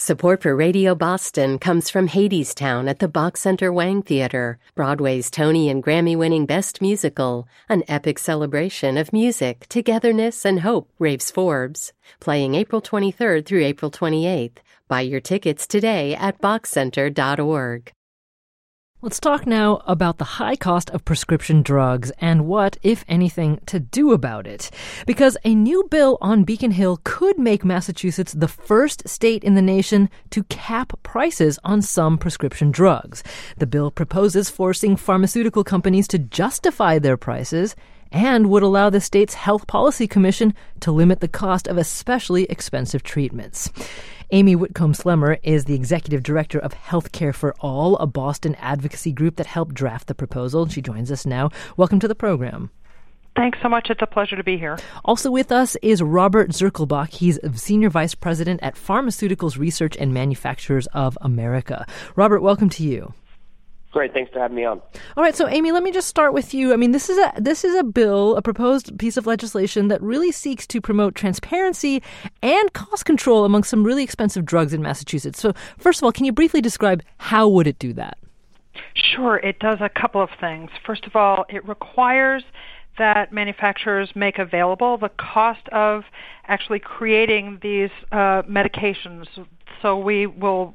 Support for Radio Boston comes from Hadestown at the Bach Center Wang Theater, Broadway's Tony and Grammy-winning Best Musical, an epic celebration of music, togetherness, and hope, raves Forbes. Playing April 23rd through April 28th. Buy your tickets today at bachcenter.org. Let's talk now about the high cost of prescription drugs and what, if anything, to do about it. Because a new bill on Beacon Hill could make Massachusetts the first state in the nation to cap prices on some prescription drugs. The bill proposes forcing pharmaceutical companies to justify their prices and would allow the state's Health Policy Commission to limit the cost of especially expensive treatments. Amy Whitcomb-Slemmer is the executive director of Healthcare for All, a Boston advocacy group that helped draft the proposal. She joins us now. Welcome to the program. Thanks so much. It's a pleasure to be here. Also with us is Robert Zirkelbach. He's Senior Vice President at Pharmaceuticals Research and Manufacturers of America. Robert, welcome to you. Great. Thanks for having me on. All right. So, Amy, let me just start with you. I mean, this is a bill, a proposed piece of legislation that really seeks to promote transparency and cost control among some really expensive drugs in Massachusetts. So, first of all, can you briefly describe how would it do that? Sure. It does a couple of things. First of all, it requires that manufacturers make available the cost of actually creating these medications. So we will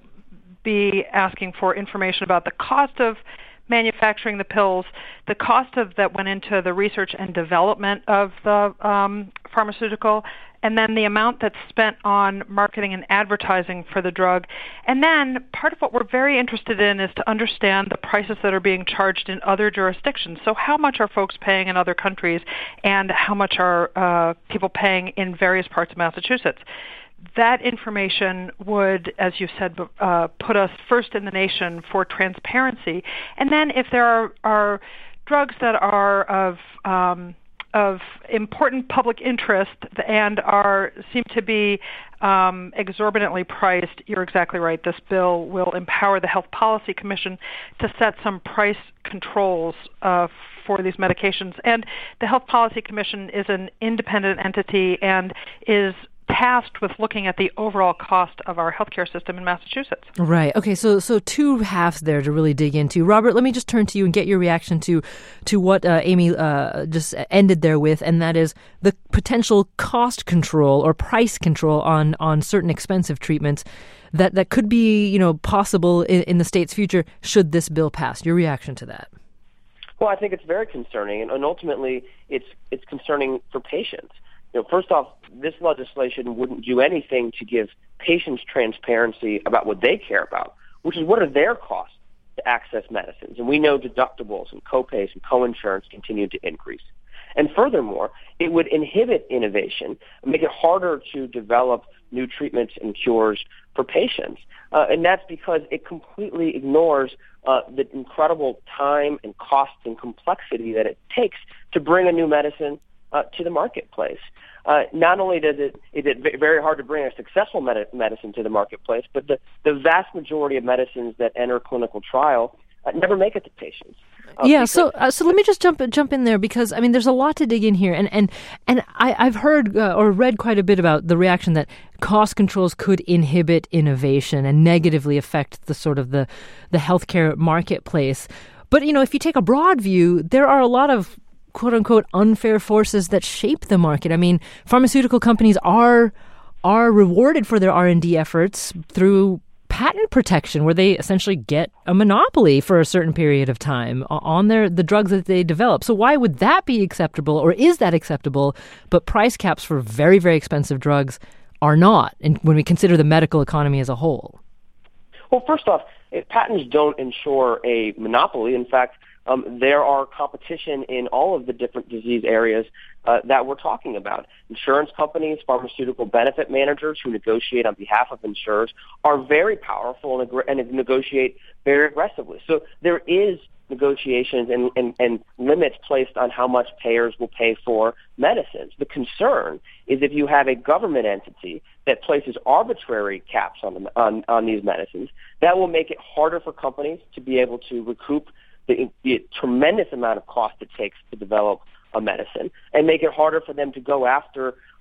be asking for information about the cost of manufacturing the pills, the cost of that went into the research and development of the pharmaceutical, and then the amount that's spent on marketing and advertising for the drug. And then part of what we're very interested in is to understand the prices that are being charged in other jurisdictions. So how much are folks paying in other countries, and how much are people paying in various parts of Massachusetts? That information would, as you said, put us first in the nation for transparency. And then if there are drugs that are of important public interest and seem to be exorbitantly priced, you're exactly right. This bill will empower the Health Policy Commission to set some price controls for these medications. And the Health Policy Commission is an independent entity and is tasked with looking at the overall cost of our healthcare system in Massachusetts. Right. Okay. So two halves there to really dig into. Robert, let me just turn to you and get your reaction to what Amy just ended there with, and that is the potential cost control or price control on certain expensive treatments that could be possible in the state's future should this bill pass. Your reaction to that? Well, I think it's very concerning, and ultimately it's concerning for patients. First off, this legislation wouldn't do anything to give patients transparency about what they care about, which is what are their costs to access medicines. And we know deductibles and copays and coinsurance continue to increase. And furthermore, it would inhibit innovation and make it harder to develop new treatments and cures for patients. And that's because it completely ignores the incredible time and cost and complexity that it takes to bring a new medicine to the marketplace. Not only is it very hard to bring a successful medicine to the marketplace, but the vast majority of medicines that enter clinical trial never make it to patients. So let me just jump in there, because I mean there's a lot to dig in here, and I've heard or read quite a bit about the reaction that cost controls could inhibit innovation and negatively affect the sort of the healthcare marketplace. But if you take a broad view, there are a lot of quote-unquote unfair forces that shape the market. I mean, pharmaceutical companies are rewarded for their R&D efforts through patent protection, where they essentially get a monopoly for a certain period of time on the drugs that they develop. So why would that be acceptable, or is that acceptable, but price caps for very, very expensive drugs are not, and when we consider the medical economy as a whole? Well, first off, patents don't ensure a monopoly. In fact, there are competition in all of the different disease areas that we're talking about. Insurance companies, pharmaceutical benefit managers who negotiate on behalf of insurers are very powerful and negotiate very aggressively. So there is negotiations and limits placed on how much payers will pay for medicines. The concern is if you have a government entity that places arbitrary caps on these medicines, that will make it harder for companies to be able to recoup the tremendous amount of cost it takes to develop a medicine, and make it harder for them to go after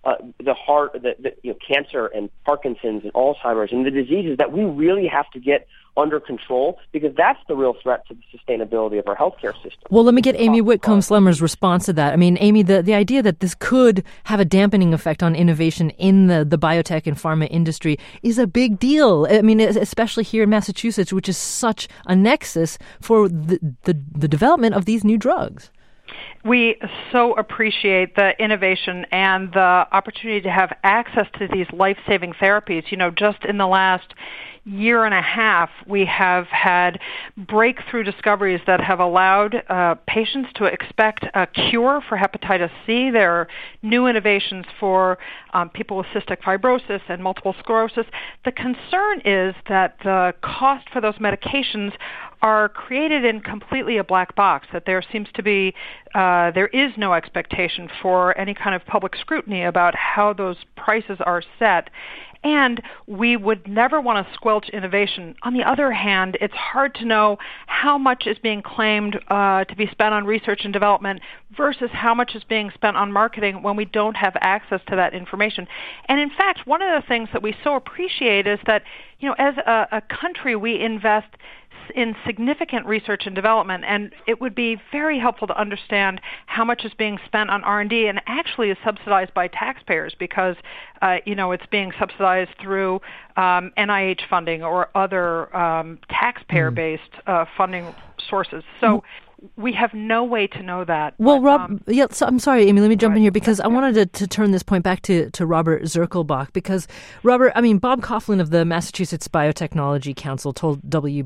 the heart, cancer and Parkinson's and Alzheimer's and the diseases that we really have to get under control, because that's the real threat to the sustainability of our healthcare system. Well, let me get Amy Whitcomb-Slemmer's response to that. I mean, Amy, the idea that this could have a dampening effect on innovation in the biotech and pharma industry is a big deal. I mean, especially here in Massachusetts, which is such a nexus for the development of these new drugs. We so appreciate the innovation and the opportunity to have access to these life-saving therapies. Just in the last year and a half, we have had breakthrough discoveries that have allowed patients to expect a cure for hepatitis C. There are new innovations for people with cystic fibrosis and multiple sclerosis. The concern is that the cost for those medications are created in completely a black box, that there seems to be, there is no expectation for any kind of public scrutiny about how those prices are set. And we would never want to squelch innovation. On the other hand, it's hard to know how much is being claimed to be spent on research and development versus how much is being spent on marketing when we don't have access to that information. And in fact, one of the things that we so appreciate is that, as a country, we invest in significant research and development, and it would be very helpful to understand how much is being spent on R&D and actually is subsidized by taxpayers, because it's being subsidized through NIH funding or other taxpayer-based funding sources. So we have no way to know that. Well, so I'm sorry, Amy, let me jump in here, because I wanted to turn this point back to Robert Zirkelbach, because Robert, Bob Coughlin of the Massachusetts Biotechnology Council told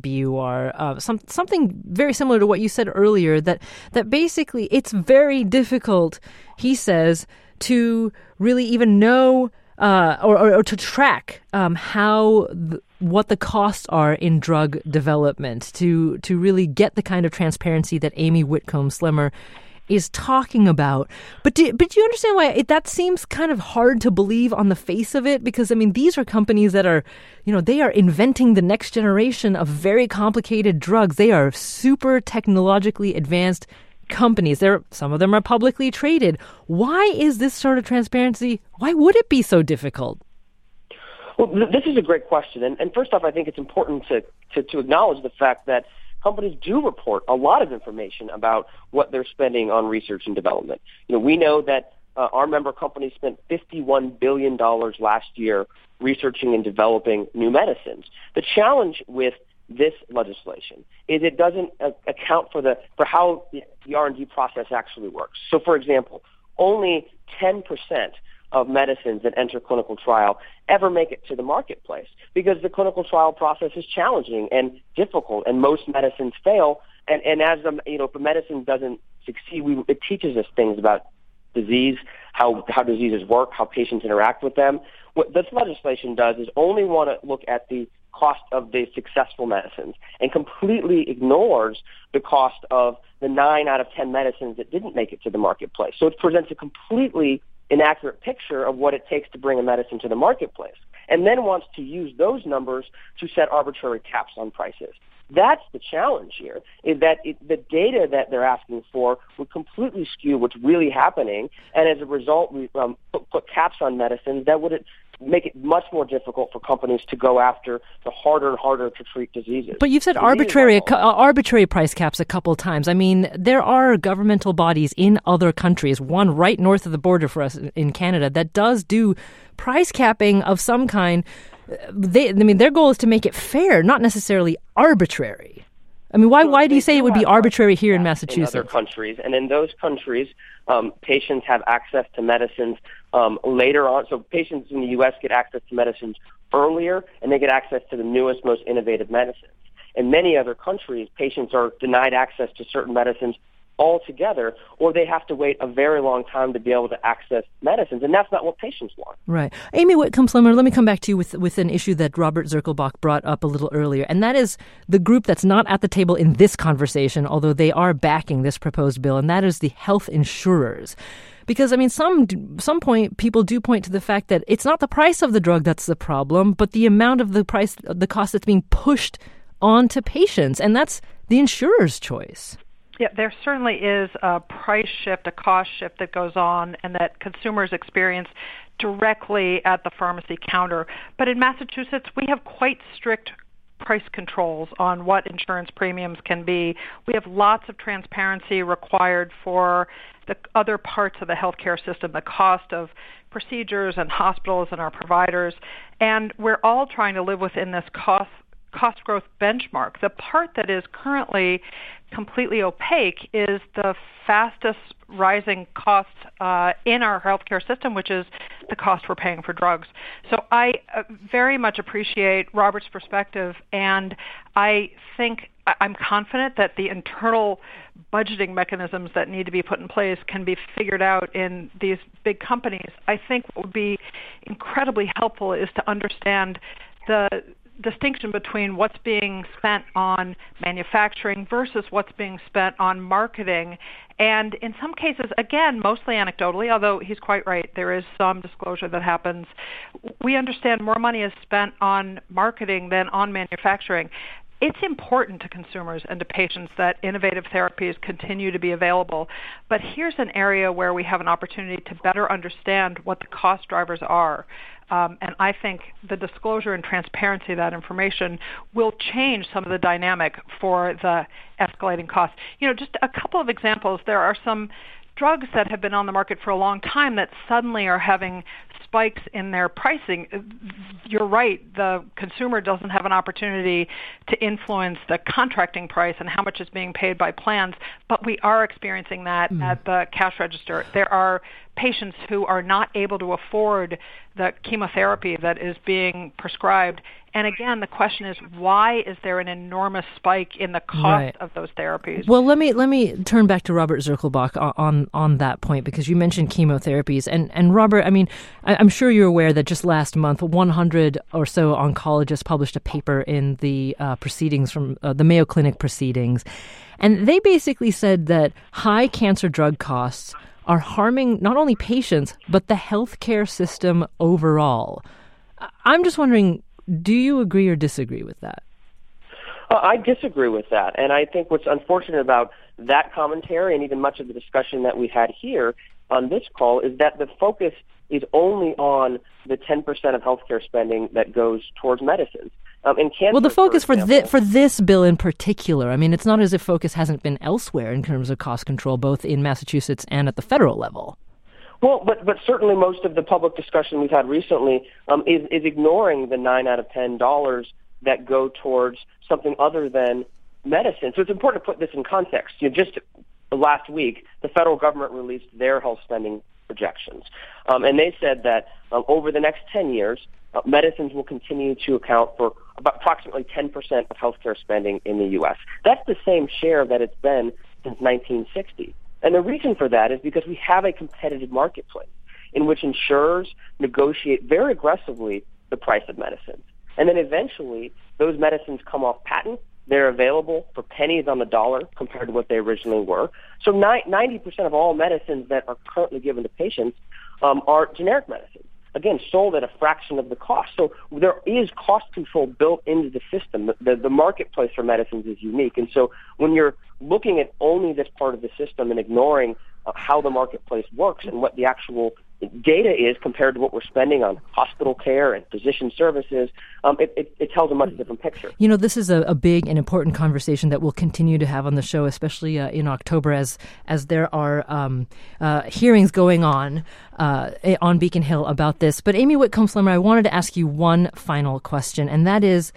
WBUR something very similar to what you said earlier, that basically it's very difficult, he says, to really even know or to track what the costs are in drug development, to really get the kind of transparency that Amy Whitcomb-Slemmer is talking about. But do you understand why that seems kind of hard to believe on the face of it? Because, these are companies that are, they are inventing the next generation of very complicated drugs. They are super technologically advanced companies. Some of them are publicly traded. Why is this sort of transparency? Why would it be so difficult? Well, this is a great question. And first off, I think it's important to acknowledge the fact that companies do report a lot of information about what they're spending on research and development. We know that our member companies spent $51 billion last year researching and developing new medicines. The challenge with this legislation is it doesn't account for how the R&D process actually works. So, for example, only 10% of medicines that enter clinical trial ever make it to the marketplace, because the clinical trial process is challenging and difficult, and most medicines fail. And as if a medicine doesn't succeed, it teaches us things about disease, how diseases work, how patients interact with them. What this legislation does is only want to look at the cost of the successful medicines and completely ignores the cost of the 9 out of 10 medicines that didn't make it to the marketplace. So it presents a completely inaccurate picture of what it takes to bring a medicine to the marketplace, and then wants to use those numbers to set arbitrary caps on prices. That's the challenge here, is that the data that they're asking for would completely skew what's really happening, and as a result, we put caps on medicines that would make it much more difficult for companies to go after the harder and harder to treat diseases. But you've said arbitrary price caps a couple of times. There are governmental bodies in other countries, one right north of the border for us in Canada, that does do price capping of some kind. Their goal is to make it fair, not necessarily arbitrary. Why do you say it would be arbitrary here in Massachusetts? In other countries, and in those countries, patients have access to medicines later on. So patients in the U.S. get access to medicines earlier, and they get access to the newest, most innovative medicines. In many other countries, patients are denied access to certain medicines altogether, or they have to wait a very long time to be able to access medicines, and that's not what patients want. Right. Amy Whitcomb-Slemmer, let me come back to you with an issue that Robert Zirkelbach brought up a little earlier, and that is the group that's not at the table in this conversation, although they are backing this proposed bill, and that is the health insurers. Because, some point people do point to the fact that it's not the price of the drug that's the problem, but the amount of the cost that's being pushed onto patients, and that's the insurer's choice. Yeah, there certainly is a price shift, a cost shift that goes on and that consumers experience directly at the pharmacy counter. But in Massachusetts, we have quite strict price controls on what insurance premiums can be. We have lots of transparency required for the other parts of the healthcare system, the cost of procedures and hospitals and our providers. And we're all trying to live within this cost growth benchmark. The part that is currently completely opaque is the fastest rising cost in our healthcare system, which is the cost we're paying for drugs. So I very much appreciate Robert's perspective, and I think I'm confident that the internal budgeting mechanisms that need to be put in place can be figured out in these big companies. I think what would be incredibly helpful is to understand the distinction between what's being spent on manufacturing versus what's being spent on marketing. And in some cases, again, mostly anecdotally, although he's quite right, there is some disclosure that happens. We understand more money is spent on marketing than on manufacturing. It's important to consumers and to patients that innovative therapies continue to be available. But here's an area where we have an opportunity to better understand what the cost drivers are. And I think the disclosure and transparency of that information will change some of the dynamic for the escalating costs. Just a couple of examples. There are some drugs that have been on the market for a long time that suddenly are having spikes in their pricing. You're right, the consumer doesn't have an opportunity to influence the contracting price and how much is being paid by plans, but we are experiencing that at the cash register. There are patients who are not able to afford the chemotherapy that is being prescribed. And again, the question is, why is there an enormous spike in the cost of those therapies? Well, let me turn back to Robert Zirkelbach on that point, because you mentioned chemotherapies. And Robert, I mean, I'm sure you're aware that just last month, 100 or so oncologists published a paper in the proceedings from the Mayo Clinic proceedings. And they basically said that high cancer drug costs are harming not only patients, but the healthcare system overall. I'm just wondering, do you agree or disagree with that? I disagree with that. And I think what's unfortunate about that commentary and even much of the discussion that we had here on this call is that the focus is only on the 10% of healthcare spending that goes towards medicines. In cancer, well, the focus for this bill in particular, I mean, it's not as if focus hasn't been elsewhere in terms of cost control, both in Massachusetts and at the federal level. Well, but certainly most of the public discussion we've had recently is ignoring the 9 out of $10 that go towards something other than medicine. So it's important to put this in context. Just last week, the federal government released their health spending projections, and they said that over the next 10 years, medicines will continue to account for about approximately 10% of healthcare spending in the U.S. That's the same share that it's been since 1960. And the reason for that is because we have a competitive marketplace in which insurers negotiate very aggressively the price of medicines. And then eventually, those medicines come off patent. They're available for pennies on the dollar compared to what they originally were. So 90% of all medicines that are currently given to patients are generic medicines, again, sold at a fraction of the cost. So there is cost control built into the system. The marketplace for medicines is unique. And so when you're looking at only this part of the system and ignoring how the marketplace works and what the actual data is compared to what we're spending on hospital care and physician services, it tells a much different picture. This is a big and important conversation that we'll continue to have on the show, especially in October as there are hearings going on Beacon Hill about this. But Amy Whitcomb-Slemmer, I wanted to ask you one final question, and that is,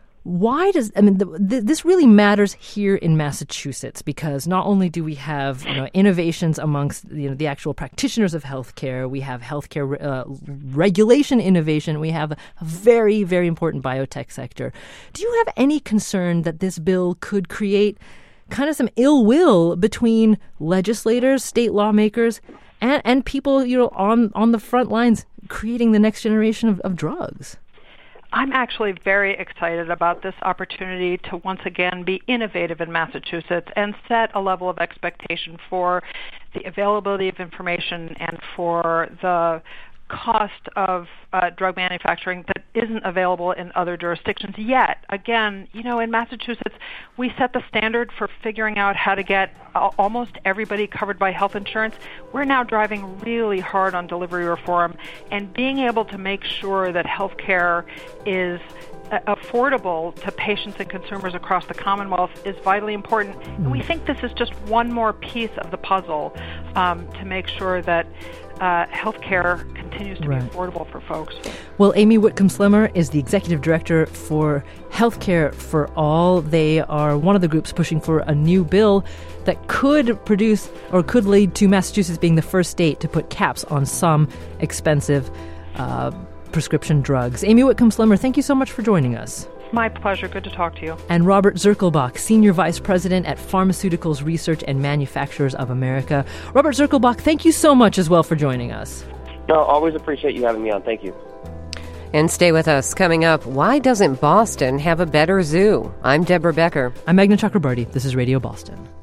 why does this really matters here in Massachusetts? Because not only do we have innovations amongst the actual practitioners of healthcare, we have healthcare regulation innovation, we have a very, very important biotech sector. Do you have any concern that this bill could create kind of some ill will between legislators, state lawmakers, and people on the front lines creating the next generation of drugs? I'm actually very excited about this opportunity to once again be innovative in Massachusetts and set a level of expectation for the availability of information and for the cost of drug manufacturing that isn't available in other jurisdictions yet. Again, in Massachusetts, we set the standard for figuring out how to get almost everybody covered by health insurance. We're now driving really hard on delivery reform, and being able to make sure that health care is affordable to patients and consumers across the Commonwealth is vitally important. And we think this is just one more piece of the puzzle to make sure that healthcare continues to be affordable for folks. Well, Amy Whitcomb-Slimmer is the Executive Director for Healthcare for All. They are one of the groups pushing for a new bill that could lead to Massachusetts being the first state to put caps on some expensive prescription drugs. Amy Whitcomb-Slimmer, thank you so much for joining us. My pleasure. Good to talk to you. And Robert Zirkelbach, Senior Vice President at Pharmaceuticals Research and Manufacturers of America. Robert Zirkelbach, thank you so much as well for joining us. No, always appreciate you having me on. Thank you. And stay with us. Coming up, why doesn't Boston have a better zoo? I'm Deborah Becker. I'm Meghna Chakrabarti. This is Radio Boston.